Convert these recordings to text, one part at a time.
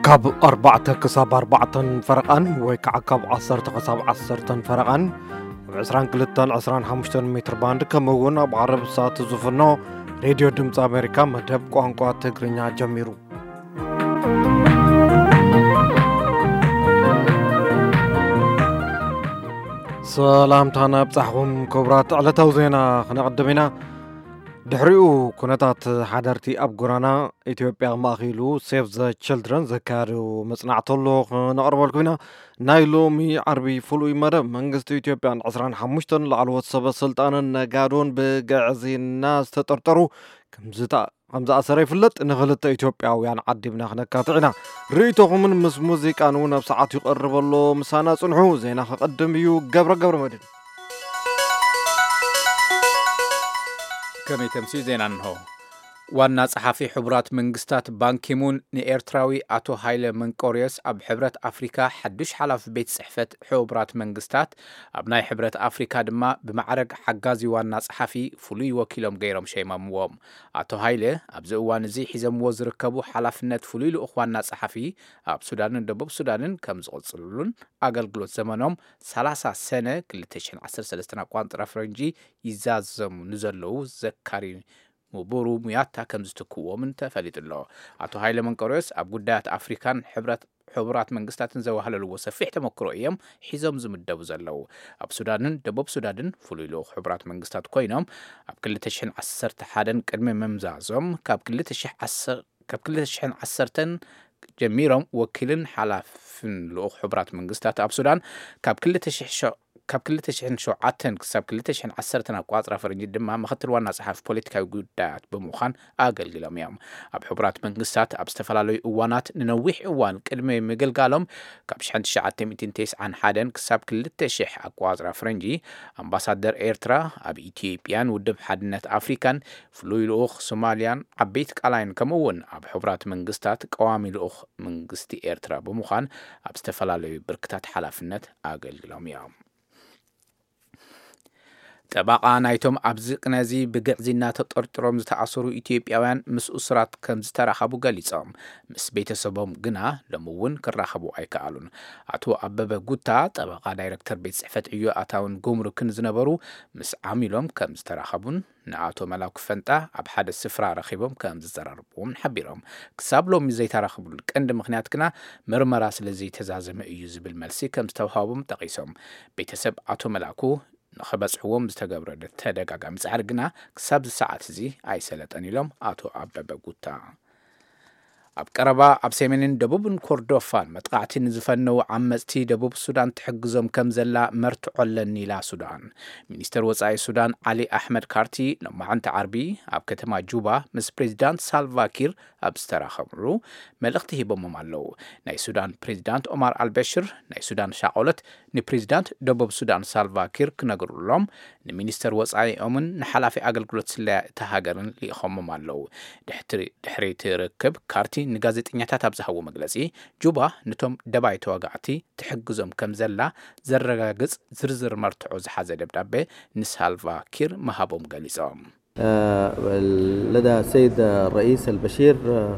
كاب 4 كساب 4 فرقان ويكعكب 10 كساب 10 فرقان وعسران كلتان عسران 5 متر باند كمون أب عرب ساعت زفنو راديو دمت أمريكا مدب قوانقوات تقرينيا جميرو سلام تانا بصحكم كبرات على توزينا خنقدمنا دحريو كونتات حدرتي أب قرانا إثيوبيا ماخيلو سيف ذا تشيلدرن ذكارو مصنعتلو نقرب لكم نايلو مي عربي فلوي مرة منجست إثيوبيا عسران حمشتن لعلو سبب سلطان نقادون بقعزي الناس تطرطرو كمزة أسري فلت نغلط إثيوبيا ويان عدي بنا كاتعنا ريتوهم من مس موزيكا نونا بساعات يقرب الله مسانا صنحو زينا قدم بيو قبر مدن كمي تمسي زينا نهو وانا صحافي حبرات منغستات بانكيمون نيرتراوي اتو هايله منقوريس اب حبرات افريكا حدش حلاف بيت صحفت حبرات منغستات ابناي حبرات افريكا دما بمعرق حغازي وانا صحافي فلوي وكيلهم غيرهم شيماموم اتو هايله ابزوان زي حزم وزركبو حلافنت فلوي لاخواننا صحافي اب سودان دبوب سودان كم زقصلون اغلغلوت زمانهم 30 سنه كلتشن 13 قوانطره فرنجي يزازم نزلو زكاري مبورو مياتا كمزتكو ومن تفليت الله عطو هاي منقوريس اب قدات افريكان حبرات منغستاتن زوهللو سفيح تمكرو ايام حزم زمدبو زلو اب سودانن دبوب سودانن فلويلو حبرات منغستات كوينم اب كلتشن 11 قدم ممزازم كاب كلتشن 10 جميرهم وكيلن حلافن لو حبرات منغستات اب سودان كاب كلتشن شوعتن كسب كلتشن 10 قواطرة فرنجي دما مختر وانا صحاف بوليتيكاوي ጉዳያት بمخان አገልግሎም እዮም ኣብ حبرات መንግስታት ኣብ ዝተፈላለዩ እዋናት ንነዊሕ እዋን ቅድመ ምግልጋሎም ካብ 1991 ክሳብ 2000 አቋጽራ ፍረንጂ አምባሳደር ኤርትራ ኣብ ኢትዮጵያን ውድብ ሓድነት አፍሪካን ፍሉይ ልኡኽ ሶማሊያን ዓበይቲ ቃላይን ከምውን ኣብ حبرات መንግስታት ቀዋሚ ልኡኽ መንግስቲ ኤርትራ بمخان ኣብ ዝተፈላለዩ ብርክታት ሓላፍነት አገልግሎም እዮም طبعا نايتم ابزق نزي بقعزينا تطرطروم زتأثرو إثيوبياوان مس أسرات كم زتراخبو غاليصام مس بيتسبوم غنا لمون كراخبو ايكالون اتو اببه غوتا طبعا دايركتور بيت صحفت ايو اتاون غومركن زنبرو مس عاملوم كم زتراخبون نعاتو ملاك فنتا اب حد السفرة رخيبهم كم زتزرربوم حبيرهم كسابلوم زي تراخبو قند مخنيات كنا مرمرا سلازي تزازم ايو زبل ملسي كم زتوهابهم تقيسهم بيتسب اتو ملاكو نخبصحوم زتغبره تدغاغام صارغنا كسب ساعات زي ايسلطن يلوم اتو اببه غوتا اب قربا اب سيمنين دبوبن كوردوفان متقعتين زفنو عمصتي دبوب سودان تحجزهم كم زلا مرتعلني لا سودان مينستر وصاي سودان علي احمد كارتي لما انت عربي اب كتما جوبا مس بريزيدنت سالفاكير اب استراخمرو ملختي بممالو ناي سودان بريزيدنت عمر البشير ناي سودان شاولت ني بريزيدنت دبوب سودان سالفاكير كنغرولهم ني مينستر وصاي امن نحلافي اغلغلوت سلا تهاجرن ليخممالو دحري تركب كارتي نغازيطنياتات ابزحو مغلصي جوبا نتوم دباي توغعتي تحجزهم كم زلا زرغاغص زرزر مرتعو زحازه دبدابه نسالفا كير مهابوم غليصام لدى السيد الرئيس البشير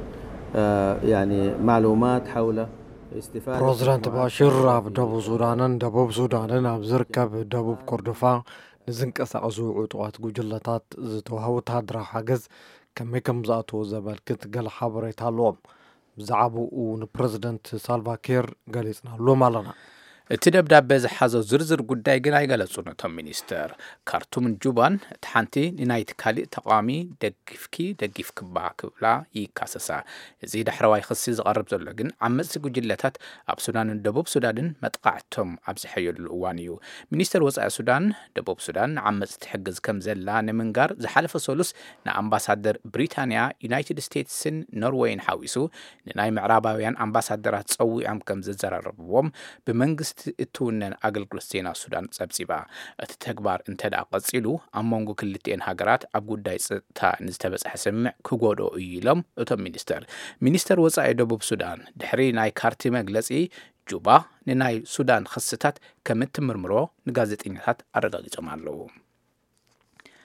يعني معلومات حول استفادة بريزيدنت باشير اب دبوب سودانن اب زركب دبوب كردفان نزنقسقزو عطوات ጉጅለታት ዝተዋሃቡ ታድራ ሓገዝ كم زاتو زبال كنت قال حبريت هالوم زعبو ونبريزيدنت سالفاكير قاليسنا لو مالنا تدبداب بزحازو زرزر قداي غنا يغلصون توم مينستر كارتوم جوبان تحانتي نايت كالي تقامي دغيفك باكبلا يكاسسا زي دحرواي خصي زقرب زلو غن عمص ጉጅለታት اب سودان دبوب سودان متقعتهم ابز حيول الوانيو مينستر وصا سودان دبوب سودان عمص تحجز كم زلا نمنغار زحلف سولس امباسادر بريطانيا يونايتد ستيتسن نوروين حاويسو ناي معراباويان امباسادرات صوي ام كم ززرربوم بمنغست اتونن اغلغلوت زينا سودان صبصيبا اتتغبار انتدا قصيلو امونغو كلتين هاغرات اب غداي صتا نزتبصح سمع كغودو يلم اتو مينستر وصاي دبوب سودان دحري ناي كارتي مغلصي جوبا ناي سودان خصتات كمتمرمرو نغازيطنيات ارغاغيصمالو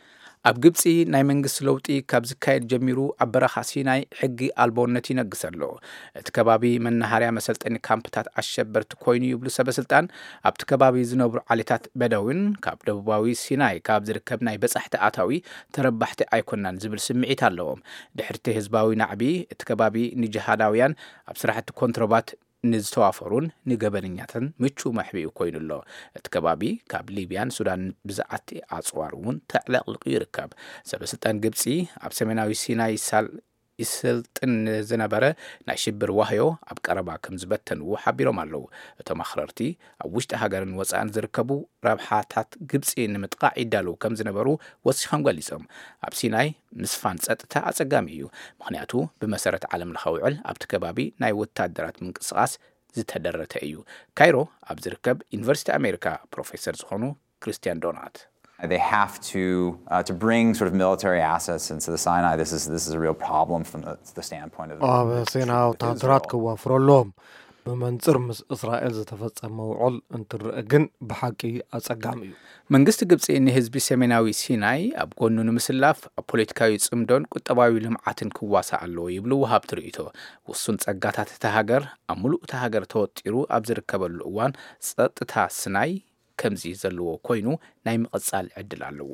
ኣብ ግብፂ ናይ መንግስቲ ለውጢ ካብ ዝካየድ ጀሚሩ ኣብ በረኻ ሲናይ ሕጊ ኣልቦነት ይነግስ ኣሎ። እቲ ከባቢ መናሃርያ መሰልጠኒ ካምፕታት ኣሸበርቲ ኮይኑ ይብሉ ሰበስልጣን ኣብቲ ከባቢ ዝነብሩ ዓሌታት በደውን ካብ ደቡባዊ ሲናይ ካብ ዝርከብ ናይ በጻሕቲ ኣታዊ ተረባሕቲ ኣይኮናን ዝብል ስምዒት ኣለዎም። ድሕርቲ ህዝባዊ ናዕቢ እቲ ከባቢ ንጅሃዳውያን ኣብ ስራሕቲ ኮንትሮባት ንዝተዋፈሩን ንገበነኛትን ምቹው መሕቢኡ ኮይኑ ኣሎ። እቲ ከባቢ ካብ ሊብያን ሱዳን ብዛዕቲ ኣጽዋር እውን ተዕለቕልቑ ይርከብ። ሰበስልጣን ግብፂ ኣብ ሰሜናዊ ሲናይ ይስልጥን ዝነበረ ናይ ሽብር ዋህዮ ኣብ ቀረባ ከም ዝበተንዎ ሓቢሮም ኣለዉ። እቶም ኣኽረርቲ ኣብ ውሽጢ ሃገርን ወፃእን ዝርከቡ ረብሓታት ግብፂ ንምጥቃዕ ይዳለዉ ከም ዝነበሩ ወሲኾም ገሊፆም። ኣብ ሲናይ ምስፋን ጸጥታ ኣጸጋሚ እዩ። ምክንያቱ ብመሰረት ዓለም ለኻዊ ውዕል ኣብቲ ከባቢ ናይ ወታደራት ምንቅስቓስ ዝተደረተ እዩ። ካይሮ ኣብ ዝርከብ ዩኒቨርሲቲ ኣሜሪካ ፕሮፌሰር ዝኾኑ ክርስቲያን ዶናት They have to bring sort of military assets into the Sinai. This is a real problem from the standpoint of ሲናይ ወታደራት ክዋፍረሎም ብመንጽር ምስ እስራኤል ዝተፈጸመ ውዕል እንትርአ ግን ብሓቂ ኣጸጋሚ እዩ። መንግስቲ ግብፂ ንህዝቢ ሰሜናዊ ሲናይ ኣብ ጎኑ ንምስላፍ ኣብ ፖለቲካዊ ጽምዶን ቁጠባዊ ልምዓትን ክዋሳእ ኣለዎ ይብሉ ወሃብ ትርኢቶ። ውሱን ጸጋታት እታ ሃገር ኣብ ሙሉእ እታ ሃገር ተወጢሩ ኣብ ዝርከበሉ እዋን ጸጥታ ሲናይ ከምዚ ዘለዎ ኮይኑ ናይ ምቕጻል ዕድል ኣለዎ።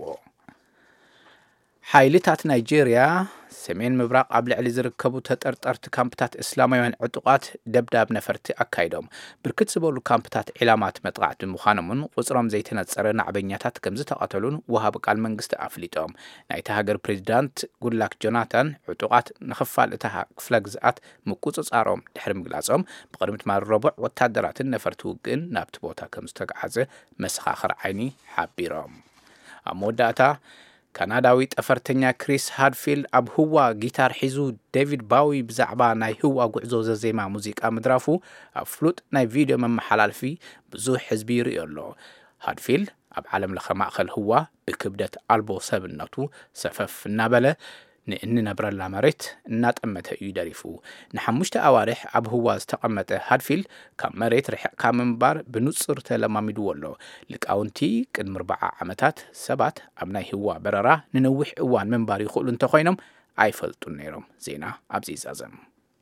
ሓይልታት ናይጄርያ ሰሜን ምብራቕ ኣብ ልዕሊ ዝርከቡ ተጠርጠርቲ ካምፕታት እስላማውያን ዕጡቃት ደብዳብ ነፈርቲ ኣካይዶም። ብርክት ዝበሉ ካምፕታት ዒላማት መጥቃዕቲ ምዃኖምን ቁፅሮም ዘይተነፀረ ናዕበኛታት ከም ዝተቐተሉን ወሃብ ቃል መንግስቲ ኣፍሊጦም። ናይቲ ሃገር ፕሬዚዳንት ጉድላክ ጆናታን ዕጡቃት ንኽፋል እታ ክፍለ ግዝኣት ምቁፅፃሮም ድሕሪ ምግላጾም ብቅድሚት ማል ረቡዕ ወታደራትን ነፈርቲ ውግእን ናብቲ ቦታ ከም ዝተጋዓዘ መሰኻኽር ዓይኒ ሓቢሮም። ኣብ መወዳእታ ካናዳዊ ጠፈርተኛ ክሪስ ሃድፊልድ ኣብ ህዋ ጊታር ሒዙ ዴቪድ ባዊ ብዛዕባ ናይ ህዋ ጉዕዞ ዘዜማ ሙዚቃ ምድራፉ ኣብ ፍሉጥ ናይ ቪድዮ መመሓላልፊ ብዙሕ ህዝቢ ይርኢ ኣሎ። ሃድፊልድ ኣብ ዓለም ለኸ ማእኸል ህዋ ብክብደት ኣልቦ ሰብነቱ ሰፈፍ እናበለ ንእንነብረላ መሬት እናጠመተ እዩ ደሪፉ። ንሓሙሽተ ኣዋርሕ ኣብ ህዋ ዝተቐመጠ ሃድፊልድ ካብ መሬት ርሕቕካ ምንባር ብንጹር ተለማሚድዎ ኣሎ። ሊቃውንቲ ቅድሚ 40 ዓመታት ሰባት ኣብ ናይ ህዋ በረራ ንነዊሕ እዋን ምንባር ይኽእሉ እንተኾይኖም ኣይፈልጡን ነይሮም። ዜና ኣብዚ ይዛዘም።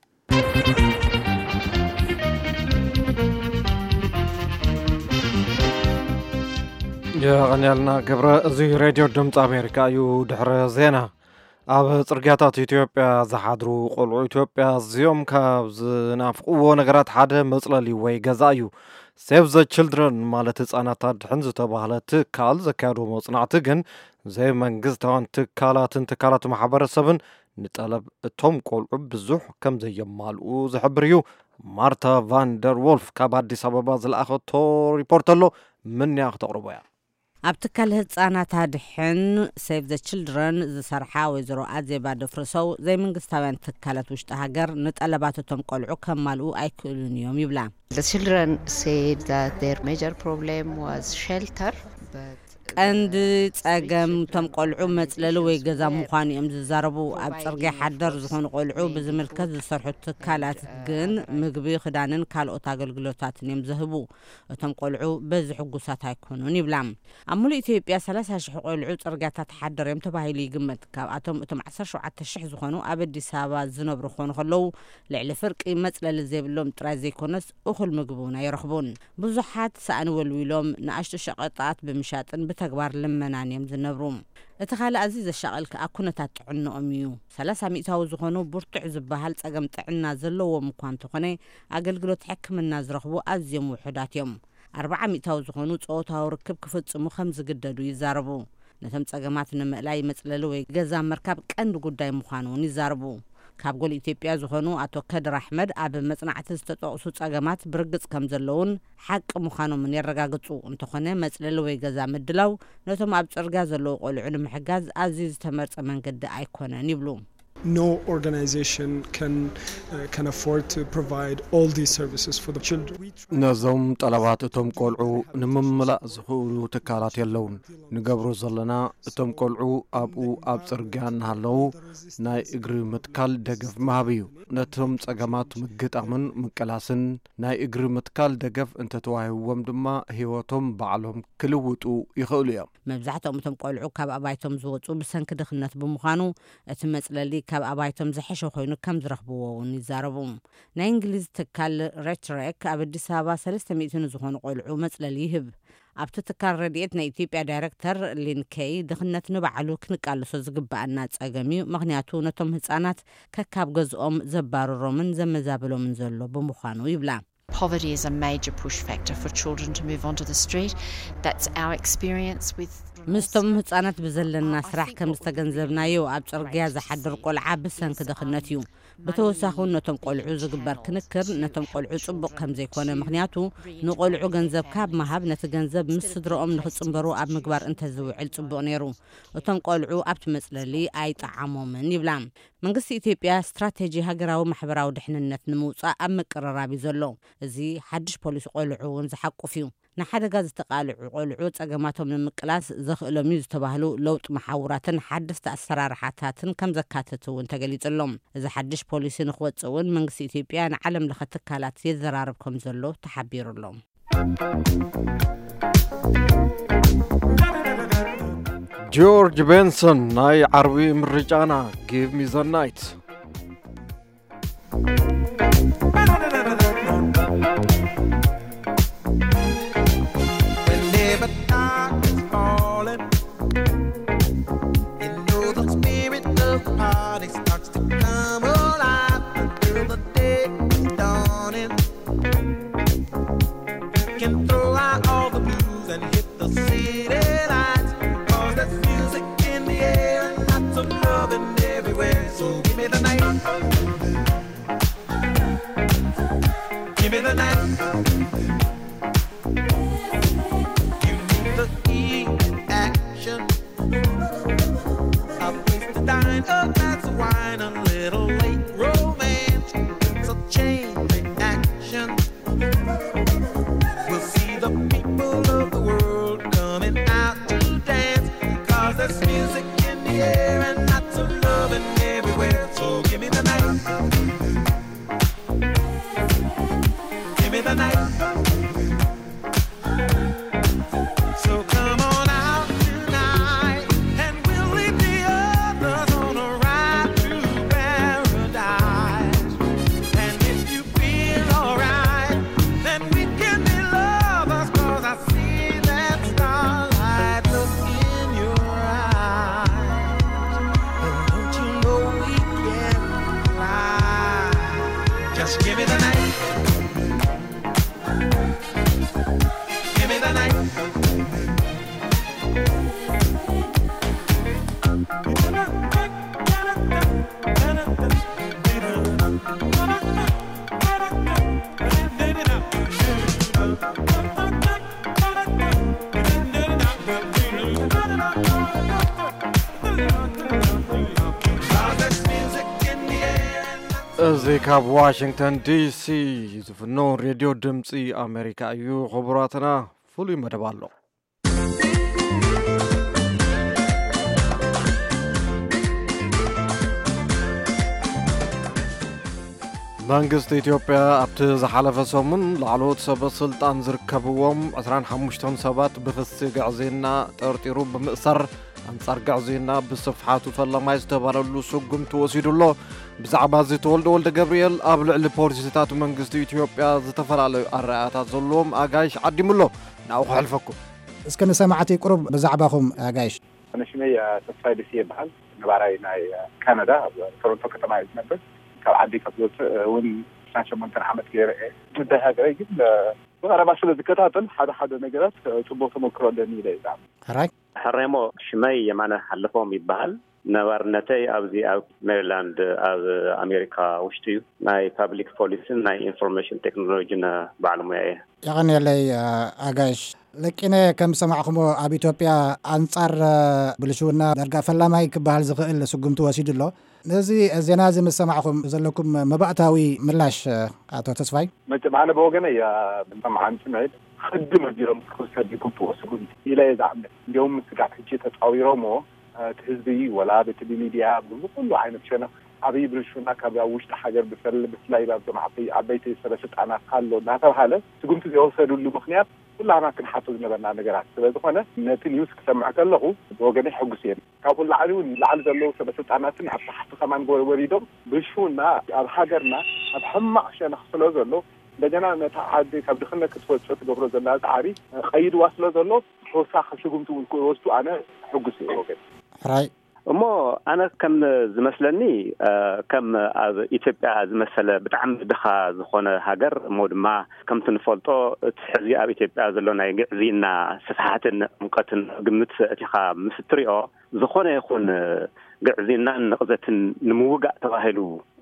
የቀኛልና ገብረ እዚ ሬድዮ ድምፂ ኣሜሪካ እዩ። ድሕሪ ዜና ኣብ ጽርግያታት ኢትዮጵያ ዝሓድሩ ቆልዑ ኢትዮጵያ እዚኦም ካብ ዝናፍቅዎ ነገራት ሓደ መጽለሊ ወይ ገዛ እዩ። ሴቭ ዘ ችልድረን ማለት ህጻናት ድሕን ዝተባህለ ትካል ዘካየዱ መጽናዕቲ ግን ዘይ መንግስታውን ትካላት ማሕበረሰብን ንጠለብ እቶም ቆልዑ ብዙሕ ከም ዘየማልኡ ዝሕብር እዩ። ማርታ ቫንደር ወልፍ ካብ አዲስ አበባ ዝለኣኸቶ ሪፖርት ኣሎ። ምን ያ ክተቕርቦ ያ ኣብ ትካል ህጻናት ድሕን ሴቭ ዘ ችልድረን ዝሰርሓ ወይዘሮ ኣዜባ ደፍርሰው ዘይ መንግስታውያን ትካላት ውሽጢ ሃገር ንጠለባቶም ቆልዑ ከማልኡ ኣይክእሉን እዮም ይብላ። The children said that their major problem was shelter, but ቀንዲ ጸገም ቶም ቆልዑ መጽለሊ ወይ ገዛ ምዃኑ እዮም ዝዛረቡ። ኣብ ጽርግያ ሓደር ዝኾኑ ቆልዑ ብዝምልከት ዝሰርሑ ትካላት ግን ምግቢ፣ ክዳንን ካልኦት ኣገልግሎታትን እዮም ዝህቡ። እቶም ቆልዑ በዚ ሕጉሳት ኣይኮኑን ይብላ። ኣብ ሙሉእ ኢትዮጵያ 30,000 ቆልዑ ጽርግያታት ሓደር እዮም ተባሂሉ ይግመት። ካብኣቶም እቶም 17,000 ዝኾኑ ኣብ አዲስ አበባ ዝነብሩኾኑ ከለዉ ልዕሊ ፍርቂ መጽለሊ ዘይብሎም ጥራይ ዘይኮነስ እኹል ምግቢ እውን ኣይረኽቡን። ብዙሓት ሳእኒ ወልዊሎም ንኣሽቱ ሸቐጣት ብምሻጥን ተግባር ልመናን እዮም ዝነብሩ። እቲ ካልእ ኣዝዩ ዘሻቐልካ ኣብ ኩነታት ጥዕንኦም እዩ። 30 ሚእታዊ ዝኾኑ ብርቱዕ ዝበሃል ጸገም ጥዕና ዘለዎም እኳ እንተኾነ ኣገልግሎት ሕክምና ዝረኽቡ ኣዝዮም ውሑዳት እዮም። 40 ሚእታዊ ዝኾኑ ጾታዊ ርክብ ክፍጽሙ ከም ዝግደዱ ይዛረቡ። ነቶም ጸገማት ንምእላይ መጽለሊ ወይ ገዛ መርካብ ቀንዲ ጉዳይ ምዃኑ እውን ይዛረቡ። ካብ ጎል ኢትዮጵያ ዝኾኑ ኣቶ ከድር ኣሕመድ ኣብ መጽናዕቲ ዝተጠቕሱ ጸገማት ብርግጽ ከም ዘለውን ሓቂ ምዃኖምን የረጋግጹ። እንተኾነ መጽለሊ ወይ ገዛ ምድላው ነቶም ኣብ ጽርግያ ዘለዉ ቆልዑ ንምሕጋዝ ኣዝዩ ዝተመርጸ መንገዲ ኣይኮነን ይብሉ። No organization can afford to provide all these services for the children. ነዞም ጠለባት እቶም ቆልዑ ንምምላእ ዝኽእሉ ትካላት የለውን ንገብሮ ዘለና እቶም ቆልዑ ኣብኡ ኣብ ጽርግያ እናሃለዉ ናይ እግሪ ምትካል ደገፍ መሃብ እዩ ነቶም ጸገማት ምግጣምን ምቅላስን ናይ እግሪ ምትካል ደገፍ እንተተዋሂብዎም ድማ ህይወቶም ባዕሎም ክልውጡ ይኽእሉ እዮም መብዛሕትኦም እቶም ቆልዑ ካብ ኣባይቶም ዝወፁ ብሰንኪ ድኽነት ብምዃኑ እቲ መጽለሊ ካብ ኣባይቶም ዝሐሸ ኮይኑ ከም ዝረኽብዎ እውን ይዛረቡ ናይ እንግሊዝ ትካል ሬትሬክ ኣብ ኣዲስ ኣበባ 300 ዝኾኑ ቆልዑ መጽለሊ ይህብ ኣብቲ ትካል ረድኤት ናይ ኢትዮጵያ ዳይሬክተር ሊንኬይ ድኽነት ንባዕሉ ክንቃልሶ ዝግባአና ጸገም እዩ ምክንያቱ ነቶም ህፃናት ከካብ ገዝኦም ዘባረሮምን ዘመዛበሎምን ዘሎ ብምዃኑ ይብላ Poverty is a major push factor for children to move onto the street. That's our experience with ምስቶም ህፃናት ብዘለና ስራሕ ከም ዝተገንዘብናዮ ኣብ ጽርግያ ዝሓድር ቆልዓ ብሰንኪ ድኽነት እዩ በተወሳኺ ነቶም ቆልዑ ዝግበር ክንክር ነቶም ቆልዑ ጽቡቕ ከም ዘይኮነ ምክንያቱ ንቆልዑ ገንዘብ ካብ መሃብ ነቲ ገንዘብ ምስ ስድሮኦም ንኽጽምበሩ ኣብ ምግባር እንተዝውዕል ጽቡቕ ነይሩ እቶም ቆልዑ ኣብቲ መጽለሊ ኣይጠዓሞምን ይብላ መንግስቲ ኢትዮጵያ ስትራቴጂ ሃገራዊ ማሕበራዊ ድሕንነት ንምውፃእ ኣብ ምቅርራብ ዘሎ እዚ ሓድሽ ፖሊሲ ቆልዑ እውን ዝሓቁፍ እዩ ንሓደጋ ዝተቃልዑ ቆልዑ ጸገማቶም ንምቅላስ ዘኽእሎም እዩ ዝተባህሉ ለውጥ መሓውራትን ሓድስቲ ኣሰራርሓታትን ከም ዘካተቱ እውን ተገሊጹሎም እዚ ሓድሽ ፖሊሲ ንኽወፅእ እውን መንግስቲ ኢትዮጵያ ንዓለም ለኸ ትካላት የዘራርብ ከም ዘሎ ተሓቢሩሎም ጆርጅ ቤንሰን ናይ ዓርቢ ምርጫና ጊቭ ሚ ዘ ናይት እዚ ካብ ዋሽንግተን ዲሲ ዝፍኖ ሬድዮ ድምፂ ኣሜሪካ እዩ ኽቡራትና ፍሉይ መደብ ኣሎ መንግስቲ ኢትዮጵያ ኣብቲ ዝሓለፈ ሰሙን ላዕለዎት ሰበስልጣን ዝርከብዎም 25 ሰባት ብክሲ ግዕዜና ጠርጢሩ ብምእሰር አንጻር ጋዜና ብስፍሓቱ ፈለማይ ዝተባለሉ ስጉም ተወሲዱሎ ብዛዕባ እዚ ተወልደ ወልደ ገብርኤል ኣብ ልዕሊ ፖሊስታት መንግስቲ ኢትዮጵያ ዝተፈላለዩ ኣረኣያታት ዘለዎም ኣጋይሽ ዓዲሙሎ ናው ክሕልፈኩም እስከ ንሰማዕቲ ቁሩብ ብዛዕባኹም ኣጋይሽ ንሽመይ ተስፋይ ደስ ይበሃል ነባራይ ናይ ካናዳ ኣብ ቶሮንቶ ከተማ ዝነብር ካብ ዓዲ ከብሎት እውን 18 ዓመት ገይረ ጉዳይ ሃገረይ ግን ወራባ ስለ ዝከታተል ሓደ ነገራት ጽቡቕ ተሞክሮ ኣለኒ ኢለ ይዛም ሕሬሞ ሽመይ የማነ ሓለፎም ይበሃል ነባርነተይ ኣብዚ ኣብ ሜሪላንድ ኣብ ኣሜሪካ ውሽጢ እዩ ናይ ፐብሊክ ፖሊስን ናይ ኢንፎርሜሽን ቴክኖሎጂን ባዕልሙያ እየ ይቐኒለይ ኣጋይሽ ለቂነ ከም ሰማዕኹሞ ኣብ ኢትዮጵያ ኣንጻር ብልሽውና ዳርጋ ፈላማይ ክበሃል ዝኽእል ስጉምቲ ወሲዱሎ نزي زنازي مسمعكم زلكم مبعتاوي ملاش أتو تسفاي معنا بوجنا يا طبعا سمعت خدمة ديرهم كوسا ديكم توصلون إلى يزعمنا اليوم مسكات حجة تطاويرهم تهزبي ولا بتلميديا كله عين بشنا عبي برشونا كابا وش تحجر بفل بسلاي بابدو عبيت سلسة أنا قالوا نهار هذا تقوم تزوجوا اللي مخنيات كل عنا كن حاطوا نبنا نجارات سبب خنا نتنيوس كسمع كله وجني حجسين كابو العلون العل ذلوا سلسة أنا تنحط حتى كمان وريدهم برشونا الحجرنا أبحم عشان خسلوا ذلوا لجنا نتعدي كبدخلنا كتوت شوت قبل ذلات عاري خير واصل ذلوا حوسا خشوكم توصلوا أنا حجسين وجن راي እሞ ኣነ ከም ዝመስለኒ ከም ኣብ ኢትዮጵያ ዝመሰለ ብጣዕሚ ድኻ ዝኾነ ሃገር እሞ ድማ ከምቲ ንፈልጦ እቲ ሕዚ ኣብ ኢትዮጵያ ዘሎ ናይ ግዕዚና ስፍሓትን ሙቀትን ግምት እቲኻ ምስ ትሪኦ ዝኾነ ይኹን ግዕዚናን ንቕዘትን ንምውጋእ ተባሂሉ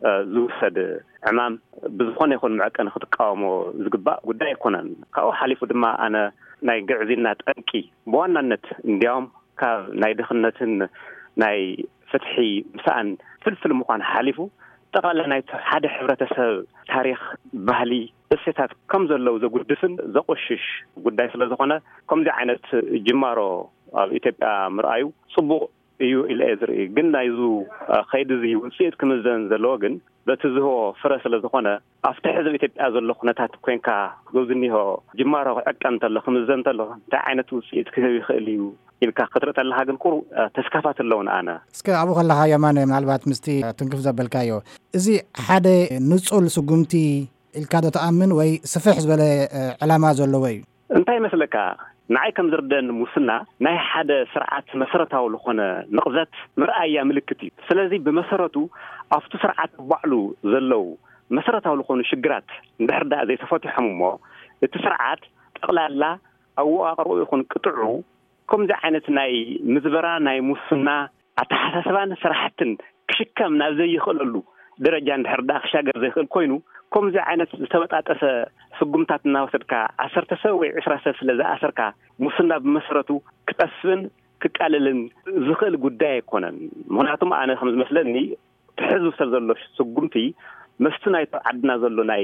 ዝውሰድ ዕማም ብዝኾነ ይኹን መዐቀን ክትቃወሞ ዝግባእ ጉዳይ ኣይኮነን ካብኡ ሓሊፉ ድማ ኣነ ናይ ግዕዚና ጠንቂ ብዋናነት እንዲያውም ካብ ናይ ድኽነትን ናይ ፍትሒ ምሳን ፍልፍል ምዃን ሓሊፉ ጠቕላላ ናይ ሓደ ሕብረተሰብ ታሪክ ባህሊ እሴታት ከም ዘለው ዘጉድፍን ዘቆሽሽ ጉዳይ ስለ ዝኾነ ከምዚ ዓይነት ጅማሮ ኣብ ኢትዮጵያ ምርኣዩ ጽቡቕ እዩ ኢለ ዝርኢ ግን ናይዙ ኸይዲ እዚ ውፅኢት ክምዘን ዘለዎ ግን በቲ ዝህቦ ፍረ ስለ ዝኾነ ኣብቲ ሕዚ ኢትዮጵያ ዘሎ ኩነታት ኮንካ ጎዝኒሆ ጅማሮ ዕቀን እንተሎ ክምዘን እንተሎ እንታይ ዓይነት ውፅኢት ክህብ ይኽእል እዩ ኢልካ ክትርኢ ተለካ ግን ቁሩ ተስካፋት ኣለውን ኣነ እስከ ኣብኡ ከለካ የማነ ምናልባት ምስቲ ትንክፍ ዘበልካዮ እዚ ሓደ ንጹል ስጉምቲ ኢልካ ዶ ተኣምን ወይ ስፍሕ ዝበለ ዕላማ ዘለዎ እዩ እንታይ መስለካ ንዓይ ከም ዝርደን ሙስና ናይ ሓደ ስርዓት መሰረታዊ ዝኾነ ንቕዘት ምርኣያ ምልክት እዩ ስለዚ ብመሰረቱ ኣብቲ ስርዓት ባዕሉ ዘለው መሰረታዊ ዝኾኑ ሽግራት እንድሕር ዳ ዘይተፈትሖም እሞ እቲ ስርዓት ጠቕላላ ኣወቃቅርኡ ይኹን ቅጥዑ ከምዚ ዓይነት ናይ ምዝበራ ናይ ሙስና ኣተሓሳስባን ስራሕትን ክሽከም ናብ ዘይኽእለሉ ደረጃ እንድሕር ዳ ክሻገር ዘይኽእል ኮይኑ ከምዚ ዓይነት ዝተበጣጠሰ ስጉምታት እናወሰድካ 10 ሰብ ወይ 20 ሰብ ስለ ዝኣሰርካ ሙስና ብመሰረቱ ክጠስብን ክቃልልን ዝኽእል ጉዳይ ኣይኮነን ምክንያቱም ኣነ ከም ዝመስለኒ ትሕዝብ ሰብ ዘሎ ስጉምቲ መስቲ ናይ ዓድና ዘሎ ናይ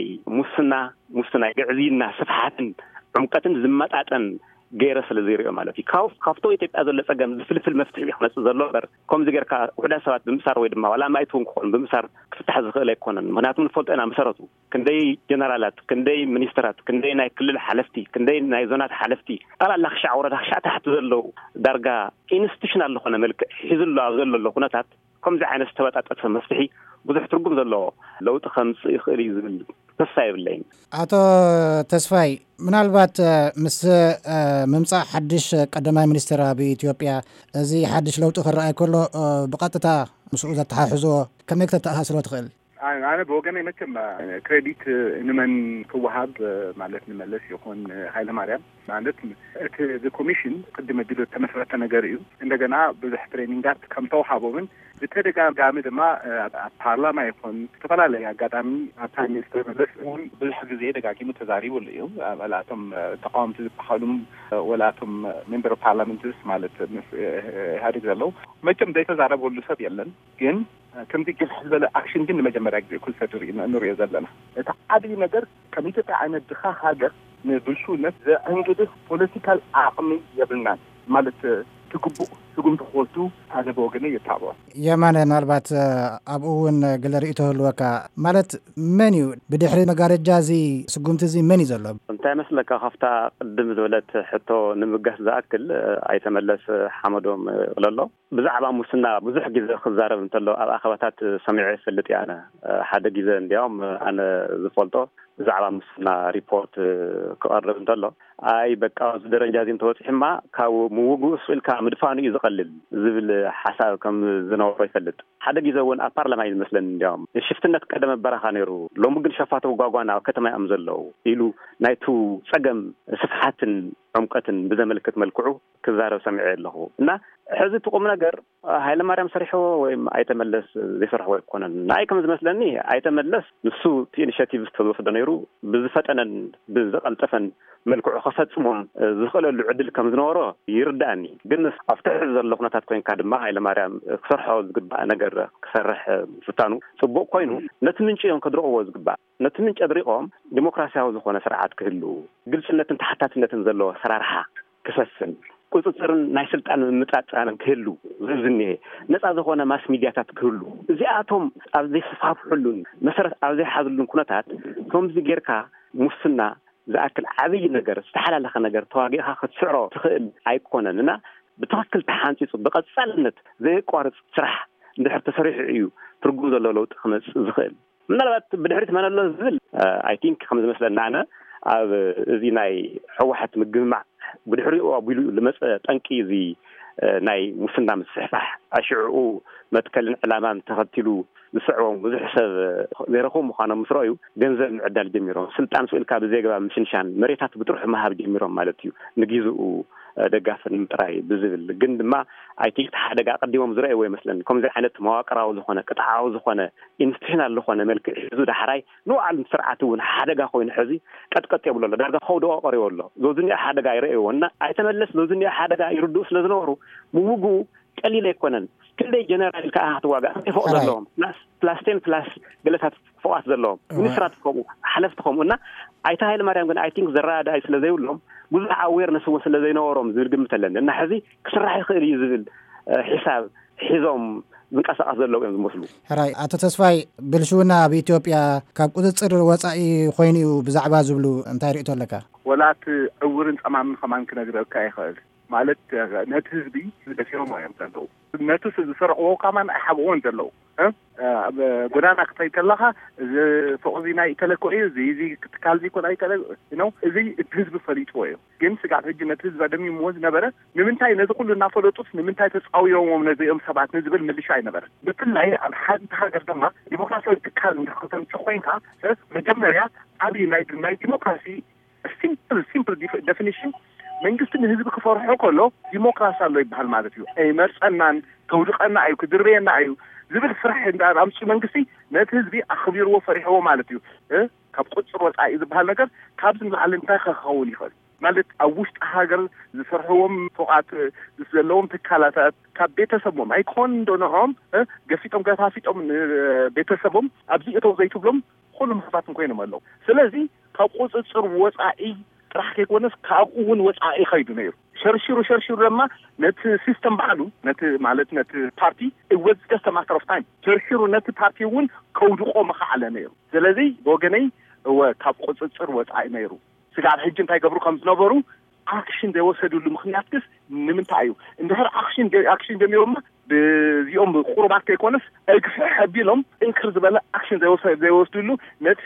ሙስና ግዕዚና ስፍሓትን ዕምቀትን ዝመጣጠን ገይረ ስለ ዝሪኦ ማለት እዩ ካብቶ ኢትዮጵያ ዘሎ ፀገም ዝፍልፍል መፍትሒ ይኽነጽ ዘሎ በር ከምዚ ጌርካ ውሕዳት ሰባት ብምሳር ወይ ድማ ዋላ ማይቱን ክኾን ብምሳር ክፍታሕ ዝኽእል ኣይኮነን ምክንያቱም ንፈልጦና መሰረቱ ክንደይ ጀነራላት ክንደይ ሚኒስትራት ክንደይ ናይ ክልል ሓለፍቲ ክንደይ ናይ ዞናት ሓለፍቲ ጠቕላላ ክሻዕ ወረዳ ክሻዕ ታሕቲ ዘለው ዳርጋ ኢንስቲቱሽናል ዝኾነ መልክዕ ሒዝሉ ኣብ ዘሎ ኩነታት ከምዚ ዓይነት ዝተበጣጠሰ መፍትሒ ብዙሕ ትርጉም ዘለዎ ለውጢ ከምፅእ ይኽእል እዩ ዝብል ተስፋ የብለይን ኣቶ ተስፋይ ምናልባት ምስ ምምፃእ ሓድሽ ቀዳማይ ሚኒስትር ኣብ ኢትዮጵያ እዚ ሓድሽ ለውጢ ክረኣይ ከሎ ብቐጥታ ምስኡ ዘተሓሕዞ ከመይ ከተኣሳስሮ ትኽእል أنا بوجنا مثل ما كريديت نمن كوهاب مالت نملس يكون هاي المريم مالت the commission قدم دلو تمثلت نجاريو عندنا بزح ترينينجات كم توحبوا من بترجع جامد ما البرلمان يكون تفعل لي قدامي أتاني مستر ملس بزح جزيرة قاعد متزاري ولا يوم ولا تم تقام تحلم ولا تم member of parliament مالت هذا زلوا ما تم ده تزارب ولا سبيلن كن كم تيجي الحزب الأكشن جن مجمع كل فترة إنه يزلنا تعادي نجار كم يتبع عن الدخاء هذا نبلشوا نفس عنده political عقمي يبلنا مالت تقوم تقولتوا هذا بوجني يتابع يمان نالبات أبوون جلريته الوكا مالت منيو بدحري مقارد جازي سقومت زي مني زلوا أنت مثلك خفتا قدم دولة حتى نمجس ذاكل أيتملس حمدهم الله بزعبا مسنا بزح جزء خزارة بنتلو أخواتات سمعي في اللي أنا حدا جزء اليوم أنا زفلته زعبا مسنا ريبورت كقرب بنتلو أي بقى درجة زين توضح ما كاو موجود سؤال كمدفعني يزقلل زبل حساب كم زنور يفلت حدا جزء ون أبارلمان مثلا اليوم شفتنا تقدم برهانيرو لو ممكن شفاته وقاقوانا وكتما أمزلو يلو نايتو سجم صفحات عمقة بزملكة ملكعو كذارة سمعي له إن حزب تقوم نجر هاي لما رام صريحه وأيتملس ذكره ويكونن ناي كم زمسلني أيتملس نسو تينشاتيف استوى دنيرو بزفت أنا بزقل تفن ملكو خاصتهم زخل العدل كم زنوره يرداني جنس أفتح اللقنة تكون كادما هاي لما رام صرحه زقبا نجر كسرح فتانو سبوق كوينو نتمنش يوم كدروا وزقبا نتمنش أدريقهم ديمقراطية وزخونة سرعات كهلو قلت إن تحتات إن تنزلوا سرارها كسسن ቁጥጥርን ናይ ስልጣን ምጥራጫን ክህሉ ዝዝንሄ ነፃ ዝኾነ ማስ ሚድያታት ክህሉ እዚኣቶም ኣብ ዘይስፋፍሑሉን መሰረት ኣብ ዘይሓዝሉን ኩነታት ከምዚ ጌርካ ሙስና ዝኣክል ዓብይ ነገር ዝተሓላለኸ ነገር ተዋጊእኻ ክትስዕሮ ትኽእል ኣይኮነን እና ብትክክል ተሓንፂፁ ብቐፃልነት ዘይቋርፅ ስራሕ እንድሕር ተሰሪሑ እዩ ትርጉም ዘለዎ ለውጢ ክመፅእ ዝኽእል ምናልባት ብድሕሪት መነሎ ዝብል ኣይ ቲንክ ከም ዝመስለና ኣነ ኣብ እዚ ናይ ሕወሓት ምግማዕ بدحريو أبويلو لمسة تنكي زي ناي مسنا مسحفح أشعو متكلم علامات تغطيلو بسعوهم وزحسب زيرخوم مخانا مسرايو جنزل معدل جميرهم سلطان سؤال كاب زيجا مشنشان مريتات بتروح مهاب جميرهم مالتيو نجيزو دقافة المتراي بزبل جند ما أيتيك تحدق قديم مزرعي ومثلا كم زي حنت مواقع وزخونة قطع وزخونة إنستشنا اللخونة ملك حزود حراي نوع المسرعتون حدق خوين حزي قد يقول الله ده خودوا قري والله زوجني حدق يرأي وانا أيتملس زوجني حدق يردوس لزنورو موجو قليل يكونن كل جنرال كأحد واقع فوق ذلهم ناس بلاستين بلاس جلسات فوق ذلهم ونسرات فوق حلفتهم ونا أيتها المريم قلنا أيتينك زرادة أيسل ذيولهم بزح عوير نسوي سل ذينورهم زرق مثلا إن حزي كسرح خير يزبل حساب حزام من قصة ذلهم المسلو هراي أتصفي بالشونا بإثيوبيا كاب قدر وصائي خويني وبزعبا زبلو أنت رأيت لك ولا تأورن أمام كمان كنا جرب كاي خالد ማለት ነትህዝቢ ደፊሮም እዮም ዘለዉ ነቱ ዝሰርዕዎ ከማን ኣይሓብዎን ዘለዉ ጎዳና ክትከይድ ከለኻ ፎቕዚ ናይ ተለኮ እዩ እዚ ትካል ዚ ኮን ኣይተለ ነው እዚ እቲ ህዝቢ ፈሊጥዎ እዩ ግን ስጋት ሕጂ ነቲ ህዝቢ ደሚምዎ ዝነበረ ንምንታይ ነዚ ኩሉ እናፈለጡስ ንምንታይ ተፃውዮሞም ነዚኦም ሰባት ንዝብል ምልሻ ኣይነበረ ብፍላይ ኣብ ሓንቲ ሃገር ድማ ዲሞክራሲያዊ ትካል እንድክተምፅ ኮይንካ መጀመርያ ዓብዪ ናይ ዲሞክራሲ ሲምፕል ዴፊኒሽን መንግስትን ህዝብ ክፈርሖ ከሎ ዲሞክራሲ ኣሎ ይባሃል ማለት እዩ ኣይመርፀናን ከውድቀና እዩ ክድርበየና እዩ ዝብል ስራሕ እንዳምፅ መንግስቲ ነቲ ህዝቢ ኣኽቢርዎ ፈሪሕዎ ማለት እዩ ካብ ቁፅር ወፃኢ ዝበሃል ነገር ካብ ዝንላዓለ እንታይ ክኸውን ይኽእል ማለት ኣብ ውሽጢ ሃገር ዝሰርሕዎም ፎቓት ዘለዎም ትካላታት ካብ ቤተሰቦም ኣይኮን እንደነኦም ገፊጦም ገፋፊጦም ቤተሰቦም ኣብዚ እቶም ዘይትብሎም ኩሎም ህዝባትን ኮይኖም ኣለዉ ስለዚ ካብ ቁፅር ወፃኢ راح يكونس كابون وصاي خيدو نير شرشيرو لما نت سيستم بعلو نت مالت نت بارتي it was just a matter of time شرشيرو نت بارتي ون كودو مخ على نير ስለዚህ ወገነይ ካብ ቁፅር ወፃኢ ነይሩ ስጋት ሕጂ እንታይ ገብሩ ከም ዝነበሩ አክሽን ደወሰዱሉ ምክንያት ክስ ንምንታይ እዩ እንደህር አክሽን ገሚሮማ በዚኦም ቁርባት ከይኮነስ እግፍ ሓቢሎም እንክር ዝበለ አክሽን ዘይወስዱሉ ነቲ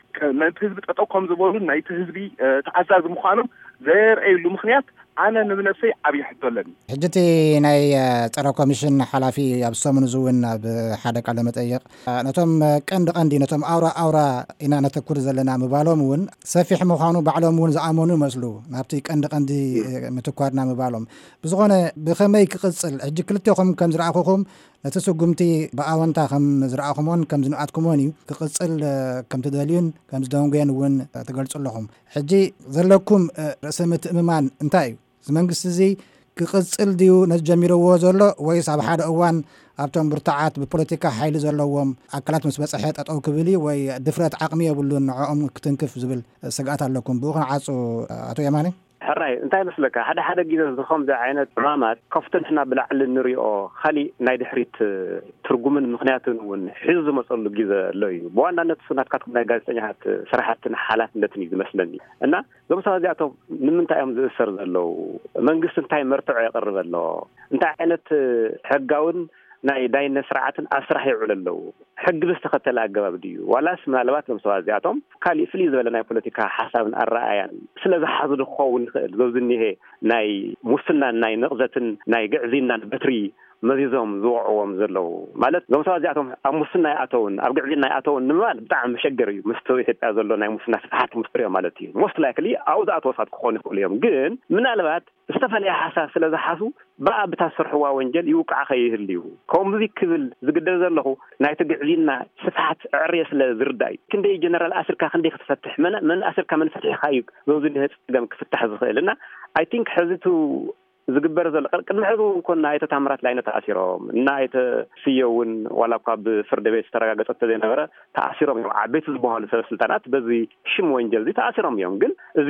ህዝቢ ጠጠው ከም ዝበሉ ናይቲ ህዝቢ ተዓዛዚ ምዃኑ ዘርእየሉ ምክንያት ኣነ ንብነፍሰይ ዓብዪ ሕቶ ኣለኒ ሕጅቲ ናይ ፀረ ኮሚሽን ሓላፊ ኣብ ሰሙን ዝውን ኣብ ሓደ ቃለ መጠይቕ ነቶም ቀንዲ ነቶም ኣውራ ኢና ነተኩር ዘለና ምባሎም እውን ሰፊሕ ምዃኑ ባዕሎም እውን ዝኣመኑ ይመስሉ ናብቲ ቀንዲ ምትኳርና ምባሎም ብዝኾነ ብኸመይ ክቕፅል ሕጂ ክልቴኹም ከም ዝረኣኹኹም ነቲ ስጉምቲ ብኣወንታ ከም ዝረኣኹሞን ከም ዝንኣትኩሞን እዩ ክቕፅል ከም ትደልዩን ከም ዝደንጎየን እውን ትገልጹ ኣለኹም ሕጂ ዘለኩም ርእሰ ምትእምማን እንታይ እዩ መንግስቲ እዚ ክቕፅል ድዩ ነጀሚርዎ ዘሎ ወይስ ኣብ ሓደ እዋን ኣብቶም ብርታዓት ብፖለቲካ ሓይሊ ዘለዎም ኣካላት ምስ በፅሐ ጠጠው ክብል ወይ ድፍረት ዓቕሚ የብሉን ንዕኦም ክትንክፍ ዝብል ስጋኣት ኣለኩም ብኡኹን ዓፁ ኣቶ የማነ ሕራይ እንታይ መስለካ ሓደ ግዜ ዝኸምዚ ዓይነት ዕማማት ከፍተን ሕና ብላዕሊ ንሪኦ ካሊእ ናይ ድሕሪት ትርጉምን ምክንያትን እውን ሒዙ ዝመፀሉ ግዜ ኣሎ እዩ ብዋናነት ናትካትኩም ናይ ጋዜጠኛታት ስራሕትን ሓላፍነትን እዩ ዝመስለኒ እና እዞም ሰባት እዚኣቶም ንምንታይ እዮም ዝእሰር ዘለው መንግስቲ እንታይ መርትዖ የቕርብ ኣሎ እንታይ ዓይነት ሕጋውን ናይ ዳይነት ስርዓትን ኣብ ስራሕ ይውዕል ኣለዉ ሕጊ ብዝተኸተለ ኣገባብ ድዩ ዋላስ ምናልባት ሎም ሰባት እዚኣቶም ካሊእ ፍልይ ዝበለ ናይ ፖለቲካ ሓሳብን ኣረኣያን ስለዝሓዙ ክኸውን ይኽእል ዘብዝኒሄ ናይ ሙስናን ናይ ንቕዘትን ናይ ግዕዚናን በትሪ መዚዞም ዝውዕዎም ዘለው ማለት ዞም ሰባት እዚኣቶም ኣብ ሙስና ይኣተውን ኣብ ግዕዝና ይኣተውን ንምባል ብጣዕሚ መሸገር እዩ ምስ ኢትዮጵያ ዘሎ ናይ ሙስና ስፍሓት ምስትሪዮ ማለት እዩ ሞስት ላይክሊ ኣብኡ ዝኣተወሳት ክኾኑ ይኽእሉ እዮም ግን ምናልባት ዝተፈለየ ሓሳብ ስለ ዝሓሱ ብኣብታ ዝሰርሕዋ ወንጀል ይውቃዕ ኸይህል እዩ ከምዚ ክብል ዝግደል ዘለኹ ናይቲ ግዕዝና ስፍሓት ዕርየ ስለ ዝርዳእ እዩ ክንደይ ጀነራል ኣስርካ ክንደይ ክትፈትሕ መን ኣስርካ መን ፈትሕካ እዩ በዚ ፀገም ክፍታሕ ዝኽእልና ኣይ ቲንክ ሕዚቱ ዝግበር ዘሎ ቅድሚ ሕዚ እንኳን ናይተ ታምራት ላይ ተኣሲሮም እና ስየውን ዋላ እኳ ብፍርድ ቤት ዝተረጋገፀ ተዘይነበረ ተኣሲሮም እዮም ዓበይቲ ዝበሃሉ ሰበስልጣናት በዚ ሽም ወንጀል እዚ ተኣሲሮም እዮም ግን እዚ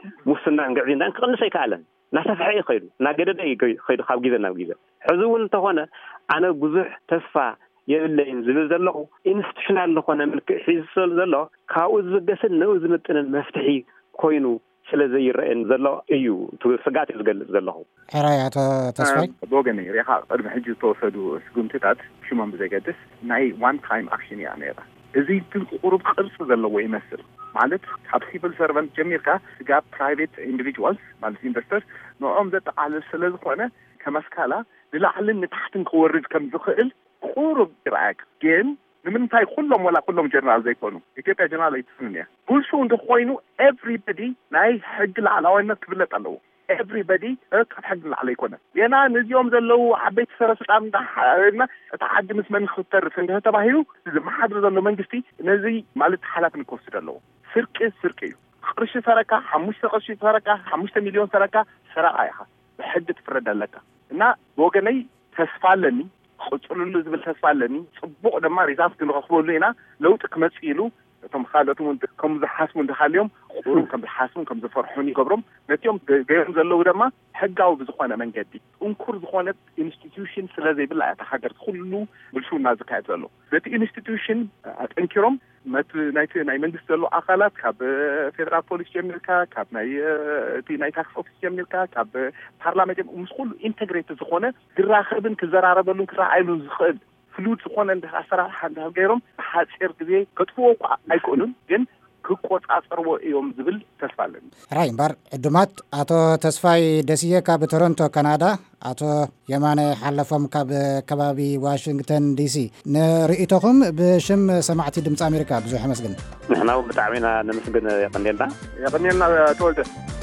ሙስናን ግዕዝናን ክቅንስ ኣይከኣለን ናሰፍሐ ይኸይዱ ናገደደ ይኸይዱ ካብ ግዜ ናብ ግዜ ሕዚ እውን እንተኾነ ኣነ ብዙሕ ተስፋ የብለይን ዝብል ዘለኹ ኢንስቲቱሽናል ዝኾነ ምልክዕ ሒዙ ዘሎ ካብኡ ዝብገስን ንኡ ዝምጥንን መፍትሒ ኮይኑ ስለዘይረአን ዘሎ እዩ ስጋት ዝገልጽ ዘለኹ ሕራይ ኣቶ ተስፋይ ብወገነ ሪኻ ቅድሚ ሕጂ ዝተወሰዱ ስጉምትታት ሽሞም ብዘገድስ ናይ ዋን ታይም ኣክሽን እያ ነይራ እዚ ግን ቁሩብ ቅርጽ ዘለዎ ይመስል ማለት ካብ ሲቪል ሰርቨንት ጀሚርካ ስጋብ ፕራይቬት ኢንዲቪጁዋልስ ማለት ኢንቨስተርስ ንኦም ዘጠቃልል ስለ ዝኾነ ከመስካላ ንላዕልን ንታሕትን ክወርድ ከም ዝኽእል ቁሩብ ይረአክ ግን ንምንታይ ኩሎም ወላ ኩሎም ጀነራል ዘይኮኑ ኢትዮጵያ ጀነራል ኣይትፍንን እያ ብልሹ እንተኾይኑ ኤቭሪበዲ ናይ ሕጊ ላዕላዋይነት ክፍለጥ ኣለዎ ኤቭሪበዲ ካብ ሕጊ ላዕላ ይኮነ ሌና ነዚኦም ዘለው ዓበይቲ ሰበስልጣን እና እቲ ዓዲ ምስ መን ክተርፍ እንተተባሂሉ ዝመሓድር ዘሎ መንግስቲ ነዚ ማለት ሓላፍነት ክወስድ ኣለዎ ስርቂ እዩ ቅርሺ ሰረካ 5 ቅርሺ ሰረካ 5 ሚሊዮን ሰረካ ሰረቃ ኢኻ ብሕጊ ትፍረድ ኣለካ እና ብወገነይ ተስፋ ኣለኒ ቅፅሉሉ ዝብል ተስፋ ኣለኒ ፅቡቅ ድማ ሪዛልት ክንረኽበሉ ኢና ለውጢ ክመፅእ ኢሉ እቶም ካልኦትም ከም ዝሓስቡ እንተሃልዮም ቁሩብ ከም ዝሓስቡን ከም ዝፈርሑን ይገብሮም ነቲኦም ገይሮም ዘለው ድማ ሕጋዊ ብዝኾነ መንገዲ እንኩር ዝኾነ ኢንስቲትዩሽን ስለዘይብላ እታ ሃገር ኩሉ ብልሹና ዝካየድ ዘሎ ነቲ ኢንስቲትዩሽን ኣጠንኪሮም ናይ መንግስት ዘሎ ኣካላት ካብ ፌደራል ፖሊስ ጀሚርካ ካብ ናይ ታክስ ኦፊስ ጀሚርካ ካብ ፓርላመንት ምስ ኩሉ ኢንተግሬትድ ዝኾነ ክራኸብን ክዘራረበሉን ክረኣይሉን ዝኽእል ፍሉድ ዝኾነ ኣሰራርሓ ገይሮም ሓፂር ግዜ ከጥፍዎ እኳ ኣይክእሉን ግን ክቆፃፀርዎ እዮም ዝብል ተስፋ ኣለኒ ራይ እምበር ዕዱማት ኣቶ ተስፋይ ደስየ ካብ ቶሮንቶ ካናዳ ኣቶ የማነ ሓለፎም ካብ ከባቢ ዋሽንግተን ዲሲ ንርእይቶኹም ብሽም ሰማዕቲ ድምፂ ኣሜሪካ ብዙሕ መስግን ንሕና ብጣዕሚ ኢና ነመስግን የቀኒልና ተወልደ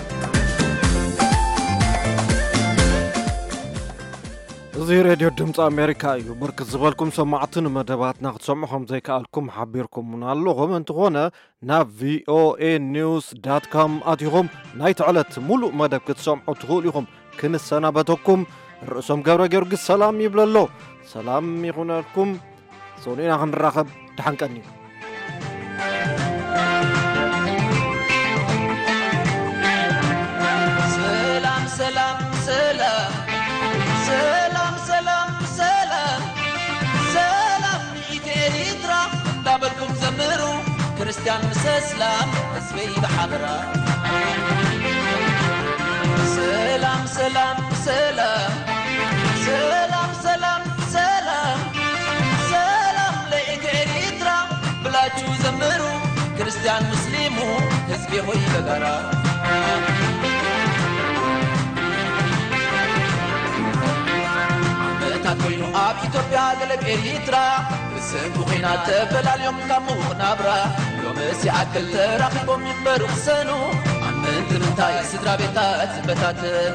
እዚ ሬድዮ ድምፂ ኣሜሪካ እዩ ብርክት ዝበልኩም ሰማዕትን መደባትና ክትሰምዑ ከም ዘይከኣልኩም ሓቢርኩምና ኣለኹም እንትኾነ ናብ voanews.com ኣትኹም ናይቲ ዕለት ሙሉእ መደብ ክትሰምዑ ትኽእሉ ኢኹም ክንሰናበተኩም ርእሶም ገብረ ጊዮርጊስ ሰላም ይብለሎ ሰላም ይኹነልኩም ሶኒና ክንራኸብ ድሓንቀኒ ሰላም ሰላም ሰላም ሰላም ሰላም ሰላም ሰላም ኢትዮጵያ ዳበልኩም ዘምሩ ክርስቲያን ምስ እስላም ህዝበይ በሓበራ ሰላም ሰላም ሰላም ሰላም ሰላም ሰላም ሰላም ለኢትዮጵያ ብላችሁ ዘምሩ ክርስቲያን ሙስሊሙ ህዝቤ ሆይ በጋራ ኮይኑ ኣብ ኢትዮጵያ ገለብ ኤሪትራ ብስንቱ ኺናት ተፈላልዮም ካብ ምዉቕ ናብራ ሎምስ ይኣክል ተራኺቦም ይንበሩ ክሰኑ ኣመንቲ ምንታይ ስድራ ቤታት በታተኑ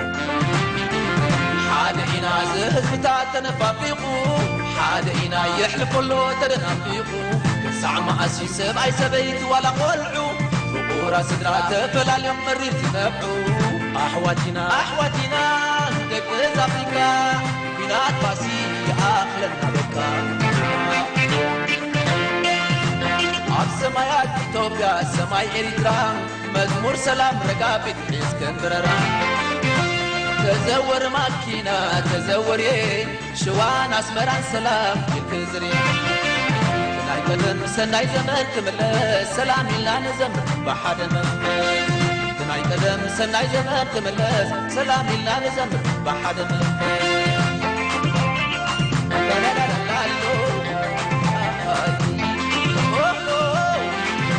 ሓደ ኢና ዝህዝብታት ተነፋፊቑ ሓደ ኢና የሕልፈሎ ተደናፊቑ ክሳዕ መዓሲ ሰብኣይ ሰበይቲ ዋላ ቆልዑ ፍቑራ ስድራ ተፈላልዮም መሪር ዝነብዑ ኣሕዋቲና ደቂ ኣፍሪካ بنات باسي آخرنا بكا عب سمايات إثيوبيا سماي إريترا مزمور سلام رقابة إسكندرة تزور ماكينة تزوري شوان أسمران سلام يكزري تناي قدم سناي زمن تملس سلام إلا نزمر بحد مفلس تناي قدم سناي زمن تملس سلام إلا نزمر بحد مفلس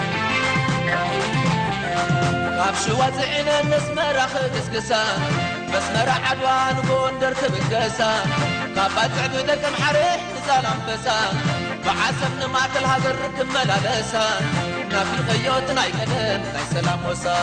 شو وزعنا الناس ما راح تسكسان مسمر عدوان بوندر تبقسا كابات عدودة كم حريح نزال أنفسا بعسب نمات الهزر كملا لسا نافي غيوت ناي قدم ناي سلام وسا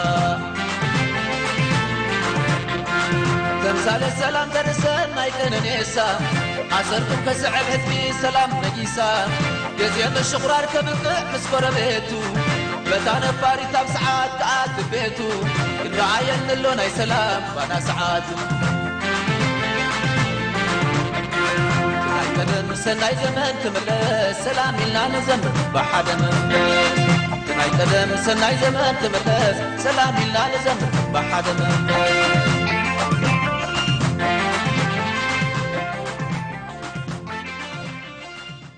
تمثال السلام درسن ناي كننيسا عصركم كسعب هدفي سلام نجيسا يزيد الشغرار كبقع مسكور بيتو بتانا باري تاب ساعات قاعد بيتو الرعاية اللون اي سلام وانا ساعات تناي سناي زمان تملس سلام لنا نزمر بحد منفس تناي سناي زمان تملس سلام لنا نزمر بحد منفس